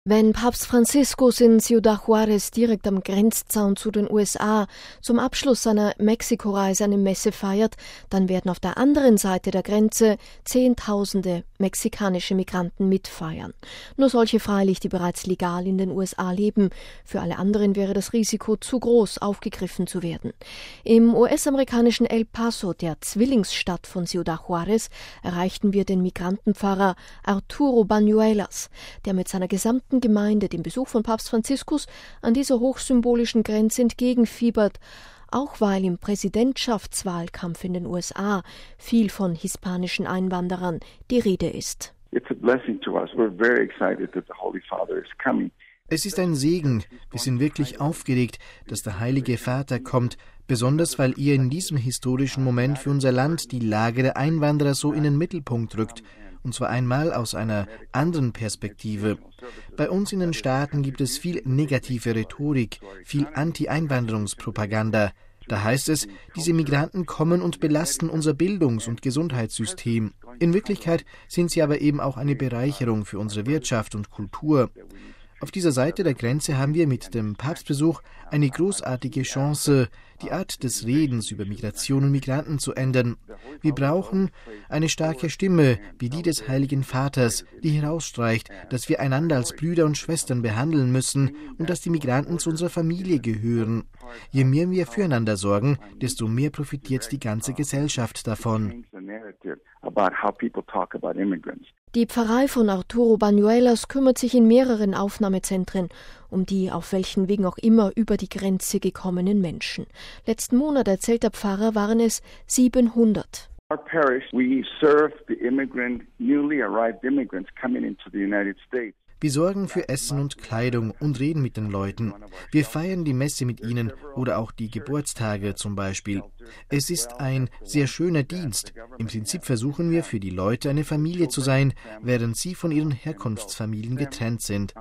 Wenn Papst Franziskus in Ciudad Juárez direkt am Grenzzaun zu den USA zum Abschluss seiner Mexiko-Reise eine Messe feiert, dann werden auf der anderen Seite der Grenze Zehntausende mexikanische Migranten mitfeiern. Nur solche freilich, die bereits legal in den USA leben. Für alle anderen wäre das Risiko zu groß, aufgegriffen zu werden. Im US-amerikanischen El Paso, der Zwillingsstadt von Ciudad Juárez, erreichten wir den Migrantenpfarrer Arturo Bañuelas, der mit seiner gesamten Gemeinde dem Besuch von Papst Franziskus an dieser hochsymbolischen Grenze entgegenfiebert, auch weil im Präsidentschaftswahlkampf in den USA viel von hispanischen Einwanderern die Rede ist. Es ist ein Segen. Wir sind wirklich aufgeregt, dass der Heilige Vater kommt, besonders weil er in diesem historischen Moment für unser Land die Lage der Einwanderer so in den Mittelpunkt rückt. Und zwar einmal aus einer anderen Perspektive. Bei uns in den Staaten gibt es viel negative Rhetorik, viel Anti-Einwanderungspropaganda. Da heißt es, diese Migranten kommen und belasten unser Bildungs- und Gesundheitssystem. In Wirklichkeit sind sie aber eben auch eine Bereicherung für unsere Wirtschaft und Kultur. Auf dieser Seite der Grenze haben wir mit dem Papstbesuch eine großartige Chance, die Art des Redens über Migration und Migranten zu ändern. Wir brauchen eine starke Stimme wie die des Heiligen Vaters, die herausstreicht, dass wir einander als Brüder und Schwestern behandeln müssen und dass die Migranten zu unserer Familie gehören. Je mehr wir füreinander sorgen, desto mehr profitiert die ganze Gesellschaft davon. Die Pfarrei von Arturo Bañuelas kümmert sich in mehreren Aufnahmezentren um die auf welchen Wegen auch immer über die Grenze gekommenen Menschen. Letzten Monat, erzählt der Pfarrer, waren es 700. Our parish, we serve the newly arrived immigrants coming into the United States. Wir sorgen für Essen und Kleidung und reden mit den Leuten. Wir feiern die Messe mit ihnen oder auch die Geburtstage zum Beispiel. Es ist ein sehr schöner Dienst. Im Prinzip versuchen wir für die Leute eine Familie zu sein, während sie von ihren Herkunftsfamilien getrennt sind.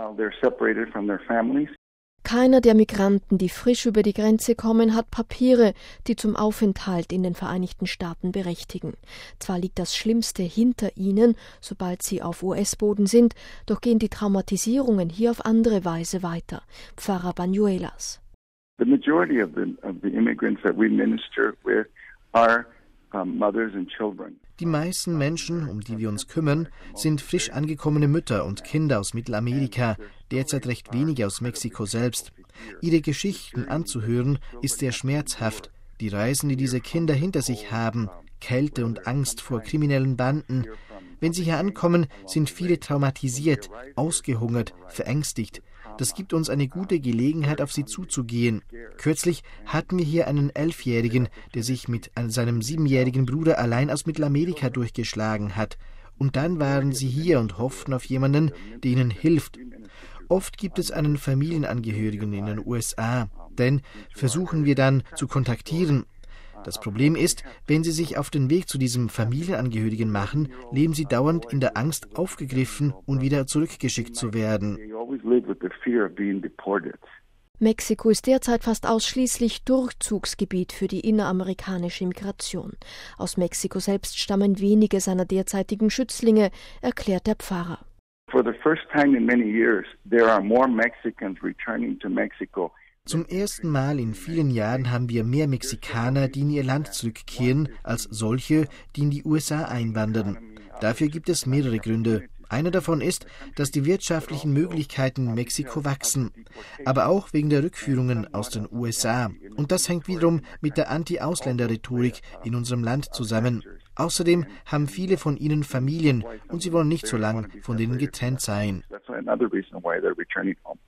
Keiner der Migranten, die frisch über die Grenze kommen, hat Papiere, die zum Aufenthalt in den Vereinigten Staaten berechtigen. Zwar liegt das Schlimmste hinter ihnen, sobald sie auf US-Boden sind, doch gehen die Traumatisierungen hier auf andere Weise weiter. Pfarrer Bañuelas. The majority of the immigrants that we minister with are mothers and children. Die meisten Menschen, um die wir uns kümmern, sind frisch angekommene Mütter und Kinder aus Mittelamerika, derzeit recht wenige aus Mexiko selbst. Ihre Geschichten anzuhören, ist sehr schmerzhaft. Die Reisen, die diese Kinder hinter sich haben, Kälte und Angst vor kriminellen Banden. Wenn sie hier ankommen, sind viele traumatisiert, ausgehungert, verängstigt. Das gibt uns eine gute Gelegenheit, auf sie zuzugehen. Kürzlich hatten wir hier einen 11-Jährigen, der sich mit seinem 7-jährigen Bruder allein aus Mittelamerika durchgeschlagen hat. Und dann waren sie hier und hofften auf jemanden, der ihnen hilft. Oft gibt es einen Familienangehörigen in den USA, den versuchen wir dann zu kontaktieren. Das Problem ist, wenn sie sich auf den Weg zu diesem Familienangehörigen machen, leben sie dauernd in der Angst, aufgegriffen und wieder zurückgeschickt zu werden. Mexiko ist derzeit fast ausschließlich Durchzugsgebiet für die inneramerikanische Migration. Aus Mexiko selbst stammen wenige seiner derzeitigen Schützlinge, erklärt der Pfarrer. For the first time in many years, there are more Mexicans returning to Mexico. Zum ersten Mal in vielen Jahren haben wir mehr Mexikaner, die in ihr Land zurückkehren, als solche, die in die USA einwandern. Dafür gibt es mehrere Gründe. Einer davon ist, dass die wirtschaftlichen Möglichkeiten in Mexiko wachsen, aber auch wegen der Rückführungen aus den USA. Und das hängt wiederum mit der Anti-Ausländer-Rhetorik in unserem Land zusammen. Außerdem haben viele von ihnen Familien und sie wollen nicht so lange von denen getrennt sein.